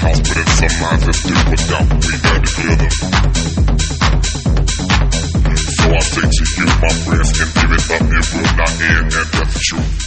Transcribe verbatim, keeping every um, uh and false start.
house, but in some lines that's still without. We got to clear them. So I say to you, my friends, and give it up, it will not end, and that's the truth.